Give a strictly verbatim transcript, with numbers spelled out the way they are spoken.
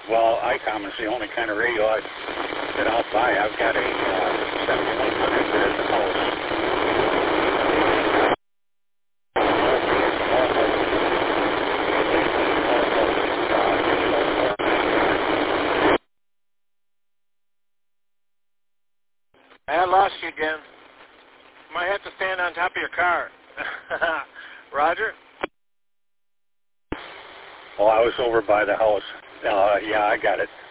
Well, ICOM is the only kind of radio I, that I'll buy. I've got a uh, seventy-one hundred here at the house. I lost you again. Might have to stand on top of your car. Roger? Oh, I was over by the house. Uh, yeah, I got it.